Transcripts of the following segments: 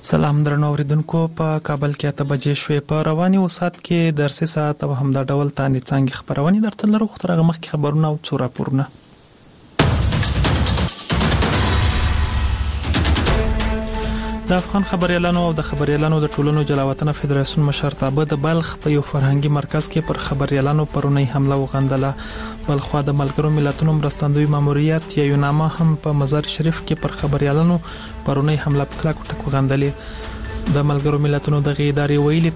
سلام درنو اوریدونکو، په کابل کې 8 بجې شوې. په رواني وسات کې درسي ساعت او همدا ډول تاندې څنګه خبرونه درته لرو. خو ترغه مخکې خبرونه او څو راپورونه. د افغان خبريالانو او د خبريالانو د ټولنو جلاوطن فدراسیون مشرتابه د بلخ په یو فرهنګي مرکز کې پر خبريالانو پرونی حمله وغندله. بلخوا د ملګرو ملتونو مرستندوی ماموریت یا یوناما هم په مزار شریف کې پر خبريالانو پرونی حمله کلک ټکو غندلې. د ملګرو ملتونو د غیداري ویلي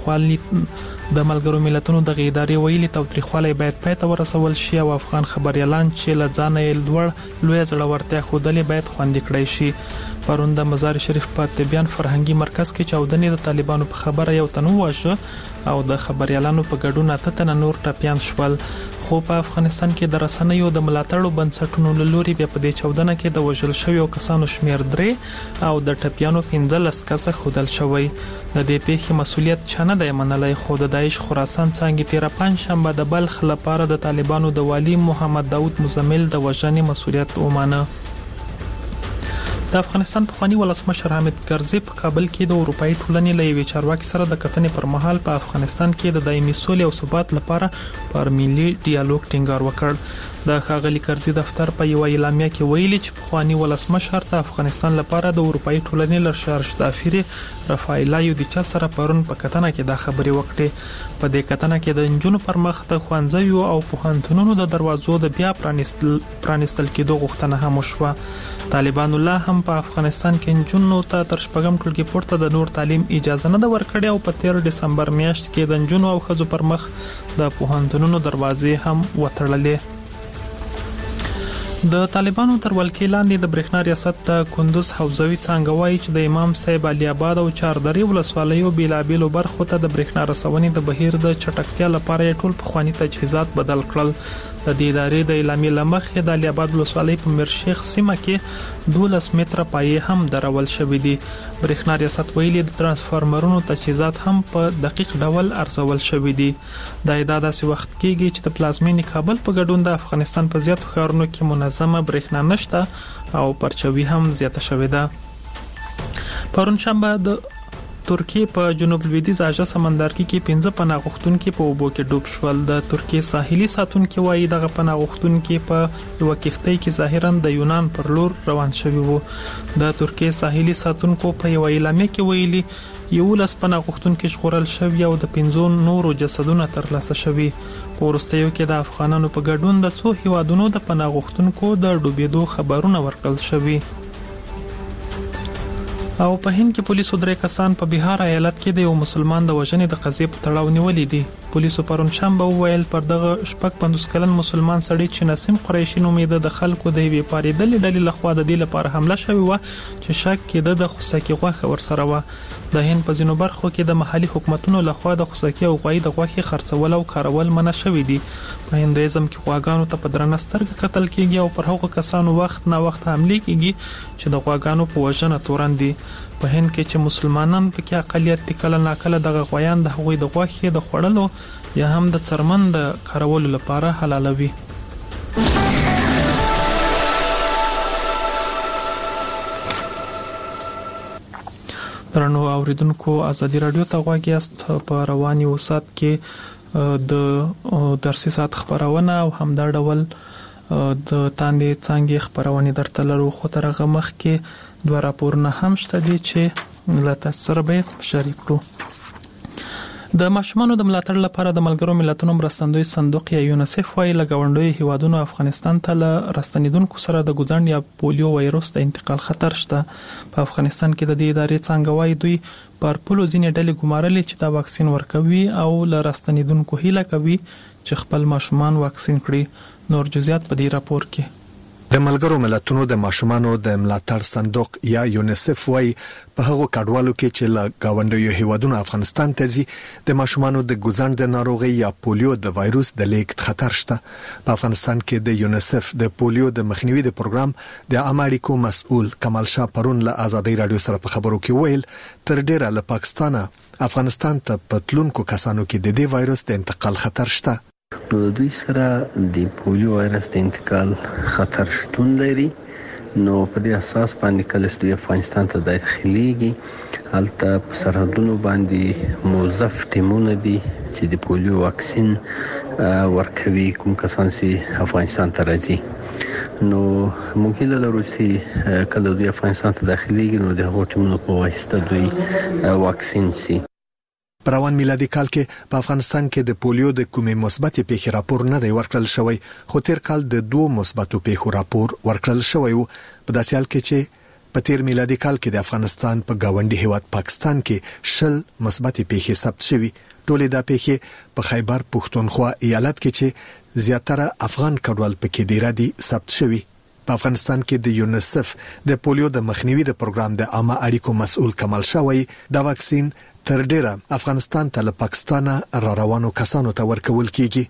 تاوتریخوالي باید پاتې ورسول شي او افغان خبريالان چې لځانه لوی زړورتیا خودلې باید خوندې کړي شي. پرون د مزار شریف په طبيان فرهنګي مرکز کې چاودنې د طالبانو په خبره یو تنو واشه او د خبريالانو په ګډون اتتن نور ټاپیان شول. خو په افغانستان کې د رسنیو د ملاتړو بنسټونو له لوري بیا په دې چاودنه کې د وژل شویو کسانو شمیر 3 او د ټاپیانو 15 کسه خودل شوی. د دې پیښې مسولیت چانه دی منلای. خو د داعش خراسان څنګه 13 شنبه د بلخ لپاره د طالبانو د والی محمد داوود مزمل د وژنې مسولیت ومانه. د افغانستان پخوانی ولسمشر حامد کرزي په کابل کې د اروپאי ټولنې له یوې چارواکي سره د کتنې پر مهال په افغانستان کې د دایمي سولې او ثبات لپاره پر ملي ډیالوګ ټینګار وکړ. د ښاغلي کرزي دفتر په یو اعلامیه کې ویلي چې پخوانی ولسمشر د افغانستان لپاره د اروپאי ټولنې له شارش دافیر رافایلا یودیچا سره پرون په کتنه کې د خبرې وکړې. په دې کتنه کې د انجونو پر مخ د خوانځیو او پوهنتونونو د دروازو د بیا پرانستل کېدو غوښتنه هم وشوه. طالبان الله هم په افغانستان کې انجونو ته تر شپږم ټولګي پورته د نور تعلیم اجازه نه ورکړې او په 13 دسمبر میاشت کې د انجونو او ښځو پر مخ د پوهنتونونو دروازې هم وتړلې. د طالبانو تر ولکې لاندې د برېښنا ریاست د کندوز حوزوي څنګه وایي چې د امام صاحب علي آباد او چاردرې ولسوالیو بیلابیلو برخو ته د برېښنا رسونې د بهیر د چټکتیا لپاره ټول پخوانی تجهیزات بدل کړل. د دې ادارې د اعلامیې لمخې د علي آباد ولسوالۍ په مرشیخ سیمه کې 12 متره پایې هم درول شوې دي. برېښنا ریاست ویلي د ترانسفارمرونو تجهیزات هم په دقیق ډول ارزول شوې دي. دا داسې وخت کېږي چې د پلازمینې کابل په ګډون د افغانستان په زیاتو ښارونو کې منظمه برېښنا نشته او پرچوي هم زیاته شوې ده. پرون شنبه د ترکیه په جنوب لویدیځ اژه سمندرګي کې 15 پناه غوښتونکي په اوبو کې ډوب شول. د ترکیه ساحلي ساتونکو وايي دغه پناه غوښتونکي په یو کښتۍ کې ظاهرا د یونان پر لور روان شوي وو. د ترکیه ساحلي ساتونکو په یو اعلامیه کې ویلي 11 پناه غوښتونکي ژغورل شوي او د 15 نورو جسدونه ترلاسه شوي. په وروستیو کې د افغانانو په ګډون د څو هیوادونو د پناه غوښتونکو د ډوبېدو خبرونه ورکړل شوي. او په هند کې پولیسو 3 کسان په بهار ایالت کې د یو مسلمان د وژنې د قضیې په تړاو نیولې دي. پولیسو پرون شنبه وویل پر دغه 55 کلن مسلمان سړی چې نسیم قریشي نومېده د خلکو د یوې پاریدلې ډلې لخوا د دې لپاره حمله شوې و چې شک کېده د خوسکي غوښه ورسره و. د هند په ځینو برخو کې د محلي حکومتونو لخوا د خوسکي او غوښې د غوښې خرڅول او کارول منع شوی دي. په هندویزم کې غواګانو ته په درنه سترګه قتل کېږي او پر هغو کسانو وخت نه وخت حمله کېږي چې د غواګانو په وژنه تورن دي. په هند کې چې مسلمانان پکې اقلیت کله ناکله د غویان د هغوی د غوښې د خوړلو یا هم د څرمن د کارولو لپاره حلالوي. درنو اوریدونکو، ازادي رادیو ته غواړئ یاست. په رواني وسات کې د درسي ساعت خبرونه او هم د ډول د تاندې څنګه خبرونه درته لرو. خو ترغه مخ کې 2 راپورونه هم شته دي چې لته سره به شریک کړو. د ماشومانو د ملاتړ لپاره د ملګرو ملتونو مرستندوی صندوق یا یونیسف وايي لګاونډوي هیوادونو افغانستان ته له راستنیدونکو سره د ګوزند یا پولیو وایروس د انتقال خطر شته. په افغانستان کې د دې ادارې څنګه وايي دوی پر پلو ځینې ډلې ګمارلې چې دا واکسین ورکوي او له راستنیدونکو هیله کوي چې خپل ماشومان واکسین کړي. نور جزئیات په دې راپور کې. د ملګرو ملتونو د ماشومانو د ملاتړ صندوق یا یونیسف وايي په هغو کډوالو کې چې له گاونډیو هیوادونو افغانستان ته ځي د ماشومانو د ګوزند ناروغي یا پولیو د وایروس د لیږد خطر شته. په افغانستان کې د یونیسف د پولیو د مخنیوي د پروګرام د امریکو مسؤل کمال شاه پرون له ازادي رادیو سره په خبرو کې ویل تر ډیره له پاکستانه افغانستان ته پتلونکو کسانو کې د دې وایروس د انتقال خطر شته. نو دوی سره د پولیو وایرس د انتقال خطر شتون لري نو په دې اساس باندې کله چې افغانستان ته داخليږي هلته په سرحدونو باندې موظف ټیمونه دي چې د پولیو واکسین ورکوي کوم کسان چې افغانستان ته راځي. نو موږ له روسي کله د افغانستان ته داخليږي نو د هغو ټیمونو په واسطه دوی واکسین سي. پروان میلادي کال کې په افغانستان کې د پولیو د کومې مثبتې پیښې راپور نه دی ورکړل شوی، خو تیر کال د 2 مثبتو پیښو راپور ورکړل شوی وو. په داسې حال کې چې په تیر میلادي کال کې د افغانستان په گاونډي هیواد پاکستان کې 10 مثبتې پیښې ثبت شوي. ټولې دا پیښې په خیبر پښتونخوا ایالت کې چې زیاتره افغان کډوال پکې ډیر دي ثبت شوي. په افغانستان کې د یونیسف د پولیو د مخنیوي د پروګرام د عامه اړیکو مسؤل کمال شاوی دا واکسین تر ډیره افغانستان ته له پاکستان را روانو کسانو ته ورکول کیږي.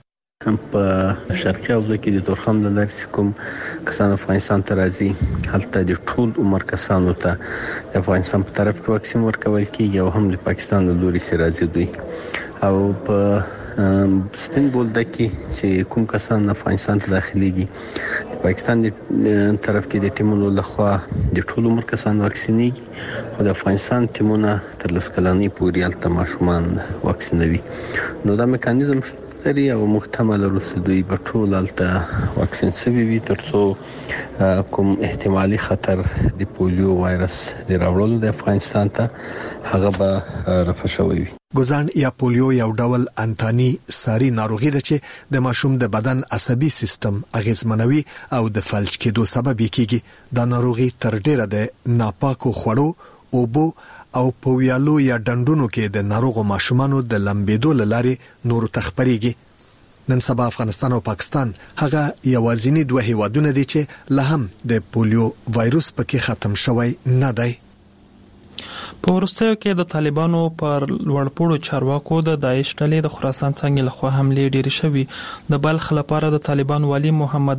په شرقي حوزه کې د تورخم د لارې کوم کسان افغانستان ته راځي هلته د ټول عمر کسانو ته د افغانستان په طرف کې واکسین ورکول کیږي او هم د پاکستان له لوري سره راځي دوی. او په سپین بولدک کې چې کوم کسان افغانستان ته داخليږي د پاکستان د طرف کې د ټیمونو لخوا د ټول عمر کسان واکسینېږي او د افغانستان ټیمونه تر لسکلاني پورې الته ماشومان واکسینوي. نو دا میکانیزم لري او محتمل رسیدوي په ټول الته واکسین سوي وي ترڅو کوم احتمالي خطر د پولیو وایرس د راوړلو د افغانستان ته هغه به رفع شوی وي. ګوزان یا پولیو یو ډول انتاني ساري ناروغي ده چې د ماشوم د بدن عصبي سیستم اغیزمنوي او د فلج کېدو سبب کیږي. دا ناروغي تر ډیره د ناپاکو خوړو اوبو او په ویالو یا ډنډونو کې د ناروغو ماشومانو د لمبېدو لارې نور تخپريږي. نن سبا افغانستان او پاکستان هغه یوازینی دوه هیوادونه دي چې له هم د پولیو وایروس پکې ختم شوی نه دی. په وروستیو کې د طالبانو پر لوړپوړو چارواکو د داعش ډلې د خراسان څنګه لخوا حمله ډېری شوي. د بلخ لپاره د طالبان والی محمد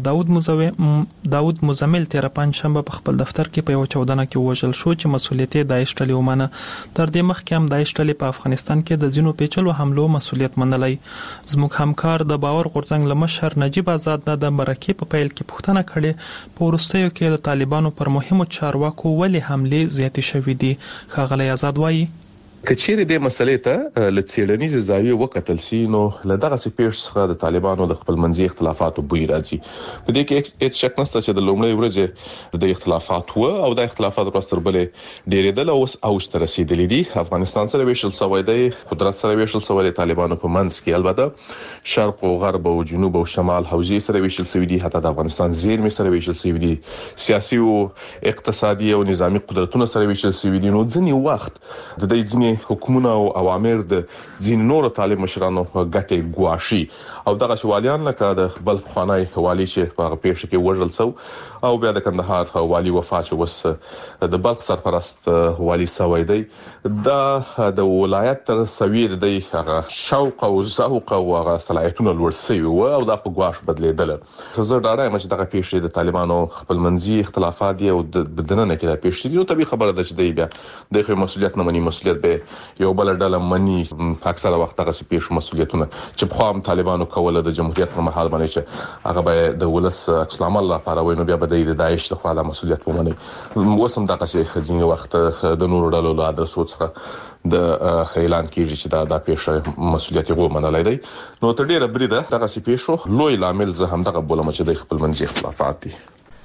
داود مزمل 13 شنبه په خپل دفتر کې په یو چودنه کې وژل شو چې مسؤلیت داعش ډلې ومنه. تر دې مخکې هم داعش ډلې په افغانستان کې د ځینو پیچلو حملو مسؤلیت منلای. زموږ همکار د باور غورځنګ لمشر نجیب آزاد د مرکې په پیل کې پوښتنه کړې په وروستیو کې د طالبانو پر مهمو چارواکو ولې حمله زیاتې شوې دي. ښاغلی آزاد وایي کچېره د مسلې ته لڅېړنیز زاویه وکتل سي نو لدغه سپیش څخه د طالبانو د خپل منځي اختلافاتو بوی راځي. په دې کې هیڅ شک نشته چې د لومړۍ ورځې د اختلافات و او د اختلافات وروسته بلې ډېرېدل او اوج ته رسیدلې دي. افغانستان سره ویشل سوی دی، قدرت سره ویشل سوی دی، طالبانو په منځ کې البته شرق او غرب او جنوب او شمال حوزې سره ویشل سوی دي، حتی د افغانستان زیرمې سره ویشل سوی دي، سیاسي او اقتصادي او نظامی قدرتونو سره ویشل سوی دي. نو ځینې وخت د دې ځینې حکومتونه او اوامر د ځین نور طالب مشرانو ګټي ګواشي او دغه شوالیان لکه د بل خوانای والی چې په پیښه کې وژل شو او بیا د کندهار والی وفات شو وس د بلخ سرپرست والی سوی دی. دا د ولایت تر سویر دی هغه شوق او ذوق او هغه صلاحیتونه لوړ شوی او دا په ګواش بدلیدل. زه دا رایم چې دغه پیښه د طالبانو خپل منځي اختلافات دي او د بدننه کې د پیښه دي. نو طبيعي خبره ده چې دی بیا د مسؤلیت نه مني، مسؤلیت به یو بل ډله مني. اکثره وخت هغه پیښو مسؤلیتونه چې په خام طالبانو کوله د جمهوریت په محل باندې چې هغه به د ولس اسلام الله لپاره ویني بیا به د داعش له خوا د مسؤلیت ومني. وسم دغه چې ځینې وخت د نورو ډلو له ادرسو څخه د اعلان کیږي چې دا پیښه مسؤلیت یې ومنلای دی. نو تر ډیره بریده دغه پیښو لوی لامل زه هم دغه بولم چې د خپل منځي اختلافات دي.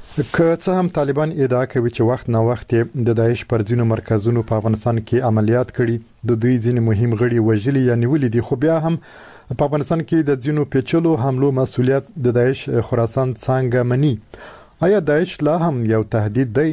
که څه هم طالبان ادعا کوي چې وخت نه وخت د داعش پر ځینو مرکزونو په افغانستان کې عملیات کړي، د دوی ځینې مهم غړي وژلي یا نیولي دي، خو بیا هم په افغانستان کې د ځینو پیچلو حملو مسؤلیت د داعش خراسان څنګه مني. آیا داعش لا هم یو تهدید دی؟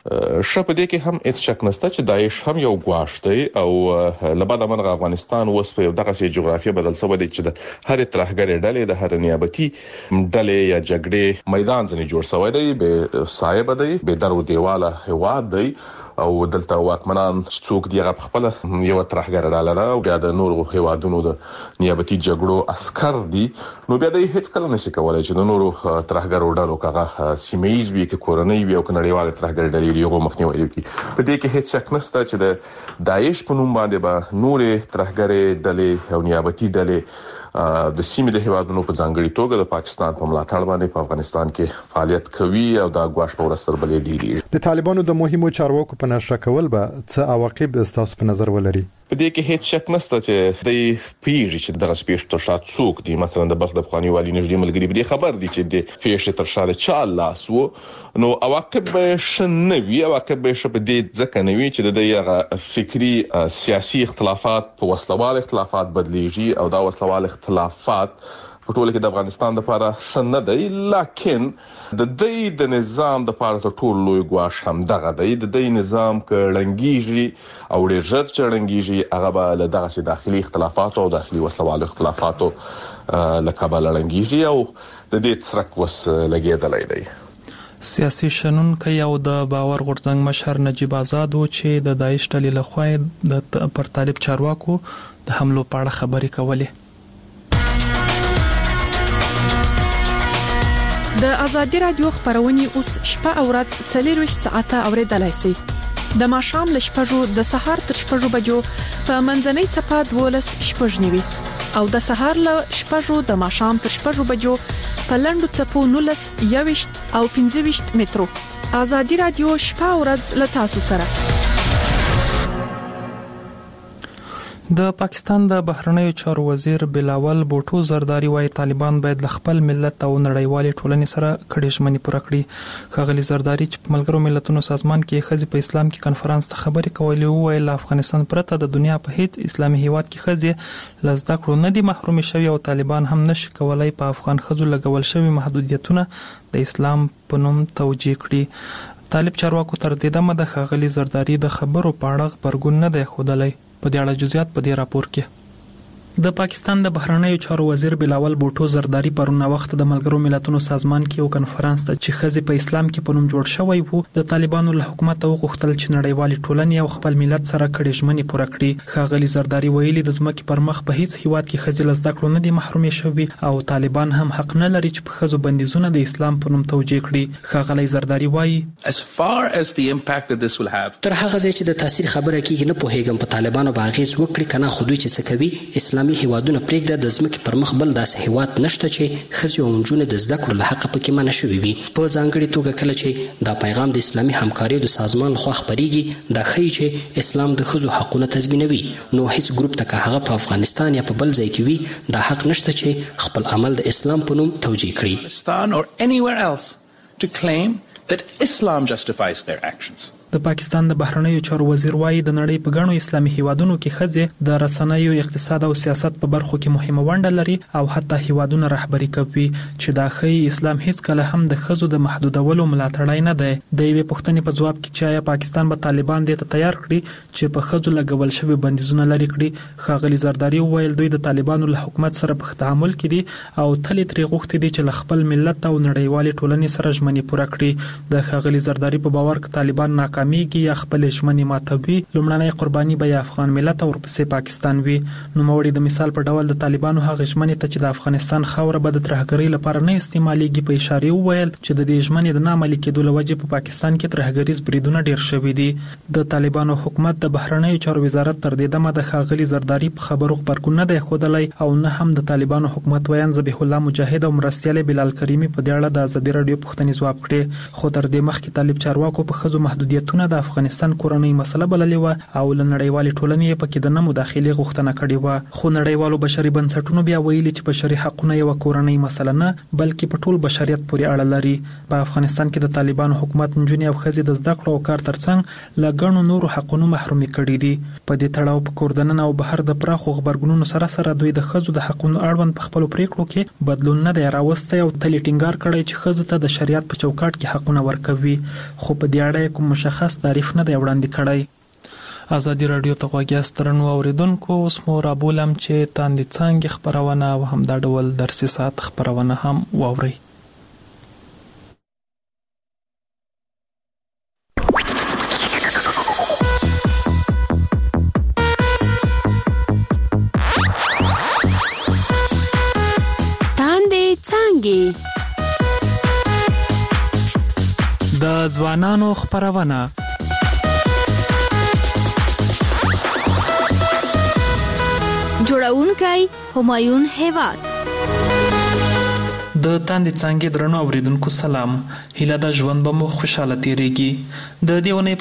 شپه دې کې هم هیڅ شک نشته چې داعش هم یو ګواښ دی او لبعد من افغانستان اوس په دغه سي جغرافیه بدل شوی دی چې د هر ترهګر ډلې د هر نیابتي ډلې یا جګړې میدان ځنې جوړ شوی دی، به صاحب دی، به درو دیواله هواد دی او دلته واکمنان څوک دی هغه خپل یو ترهګر ډاله ده او بیا د نورو هیوادونو د نیابتي جګړو عسكر دي. نو بیا د هیڅ کله نشي کولای چې د نورو ترهګر ډلو کغه سیمایز وي کې کورنۍ وي او کنړیواله ترهګر ډلې شوی یو مخنیوي کوي. په دې کې هیڅ شک نشته چې د داعش په نوم باندې به نورې ترهګرې ډلې او نیابتي ډلې د سیمې د هیوادونو په ځانګړي توګه د پاکستان په ملاتړ باندې په افغانستان کې فعالیت کوي او دا غواړي په ورسره بلې ډیری. د طالبانو د مهمو چارواکو په نشه کول به څه عواقب تاسو په نظر ولري؟ په دې کې هیڅ شک نشته چې د پیژ چې دغه سپیش تر شات څوک دي. مثلا د بلخ د افغاني والی نږدې ملګری به خبر دي چې د پیژ تر شاله چا لاس وو، نو عواقب به شنوي. عواقب به شپ دې ځکه نوي چې د یغه فکری سیاسي اختلافات په وسلوال اختلافات بدلیږي او دا وسلوال اختلافات په ټوله کې د افغانستان لپاره شنه دی. لکن د نظام د لپاره ټول لوی ګواښ هم دغه دی. د نظام کړنګيږي او ډېر ژر چړنګيږي هغه به له دغه داخلي اختلافات او داخلي وسلوال اختلافاتو لکه بلړنګيږي او د دې ترک وس لګیدلای دی. سیاسي شنونکي او د باور غورځنګ مشر نجیب آزاد و چې د داعش ډلې لخوا د پر طالب چارواکو د حملو په اړه خبرې کولې. د ازادي رادیو خبرونه اوس شپه او ورځ 24 ساعته اوریدلای شئ. د ماښام ل شپږو د سهار تر شپږو بجو په منځنۍ صفه 12:09 او د سهار ل شپږو د ماښام تر شپږو بجو په لندو صفو 19 او 15 مترو. ازادي رادیو شپه او ورځ ل تاسو سره. د پاکستان د بهرنیو چارو وزیر بلاول بوټو زرداری وايي طالبان باید ل خپل ملت او نړیوالې ټولنې سره کډې ژمنې پوره کړي. خغلی زرداری چې په ملګرو ملتونو سازمان کې خزي په اسلام کې کنفرانس ته خبرې کولې او ویل افغانستان پرته د دنیا په هیڅ اسلامي هیواد کې خزي لزده کړو نه دي محروم شوی او طالبان هم نشي کولای په افغان خزو لګول شوی محدودیتونه د اسلام په نوم توجیه کړي. طالب چارواکو تر دې دمه د خغلی زرداری د خبرو په اړه خبرګون نه دی ښودلی. په دې اړه جزئیات په دې راپور کې. د پاکستان د بهرنیو چارو وزیر بلاول بوټو زرداری پرونه وخت د ملګرو ملتونو سازمان کې یو کنفرانس ته چې خزي په اسلام کې په نوم جوړ شوی وو د طالبانو له حکومت او غوښتل چې نړیوالې ټولنې او خپل ملت سره کډې ژمنې پوره کړي. خغلی زرداری ویلي د ځمکې پر مخ په هیڅ هیواد کې خزي لزده کړو نه دي محروم شوي او طالبان هم حق نه لري چې په خزو بندیزونه د اسلام په نوم توجیه کړي. خغلی زرداری وایي as far as the impact that this will have تر هغه ځای چې د تاثیر خبره کیږي نه پوهیږم په طالبانو باغیز وکړي کنه خو دوی چې څه کوي اسلامي هیوادونه پرېږده د ځمکې پر مخ بل داسې هیواد نشته چې ښځې او نجونې د زده کړو له حقه پکې منع شوي وي. په ځانګړې توګه کله چې دا پیغام د اسلامي همکاریو د سازمان لخوا خپریږي دا ښیي چې اسلام د ښځو حقونه تضمینوي. نو هیڅ ګروپ ته که هغه په افغانستان یا په بل ځای کې وي دا حق نشته چې خپل عمل د اسلام په نوم توجیه کړي. Pakistan or anywhere else to claim that Islam justifies their actions. د پاکستان د بهرنیو چارو وزیر وايي د نړۍ په ګڼو اسلامي هیوادونو کې ښځې د رسنیو اقتصاد او سیاست په برخو کې مهمه ونډه لري او حتی هیوادونه رهبری کوي چې دا ښیي اسلام هیڅ کله هم د ښځو د محدودولو ملاتړی نه دی. د یوې پوښتنې په جواب کې چې پاکستان به طالبان دې ته تیار کړي چې په ښځو لګول شوی بندیزونه لري کړي. خغلی زرداری ویل دوی د طالبانو له حکومت سره په تعامل کې دي او تل ترې غوښتي دي چې خپل ملت او نړیوالې ټولنې سره ژمنې پوره کړي. د خغلی زرداری په باور کې طالبان ناکامیږي یا خپل ژمنې ماتوي لومړنۍ قرباني به افغان ملت او ورپسې پاکستان وي. نو موړي د مثال په ډول د طالبانو هغه ژمنې ته چې د افغانستان خاوره به د ترهګرۍ لپاره نه استعمالېږي په اشاره وویل چې د دې ژمنې د نامعملي کېدو لوجه په پاکستان کې ترهګریز بریدونه ډیر شوي دي. د طالبانو حکومت د بهرنیو چارو وزارت تر دې دمه د خغلی زرداری په خبرو خبرګون نه دی ښودلی او نه هم د طالبانو حکومت ویان ذبیح الله مجاهد او مرستیال بلال کریمی په دې اړه د ازادي رادیو پوښتنې ځواب کړي. خو تر دې مخکې طالب چارواکو په خزو محدودیتونه د افغانستان کورنۍ مسله بللې و او له نړیوالې ټولنې په کې د نه مداخلې غوښتنه کړې و. خو نړیوالو بشري بنسټونو بیا ویلي چې بشري حقوقونه یو کورنۍ مسله نه بلکې په ټول بشریت پورې اړه لري. په افغانستان کې د طالبانو حکومت نجونې او ښځې د زده کړو او کار ترڅنګ له ګڼو نورو حقونو محرومي کړي دي. په دې تړاو په کوردنن او بهر د پراخو خبرګونونو سره دوی د ښځو د حقونو اړوند په خپل پریکړو کې بدلون نه دی راوستی او تل ټینګار کړی چې ښځو ته د شریعت په چوکاټ کې حقونه ورکوي. خو په دې اړه کوم مشخص تعریف نه دی وړاندې کړی. ازادي رادیو ته غوږی سترنو اوریدونکو اوس مو رابولم چې تاندې څنګه خبرونه او هم د ډول درسي ساعت خبرونه هم واوري. تاندې څنګه د د ځوانانو خبرونه جوړونکي همایون هیواد د تاندې څنګه درنو اوریدونکو سلام هیله د ژوند به مو خوشاله تیریږي د دیونه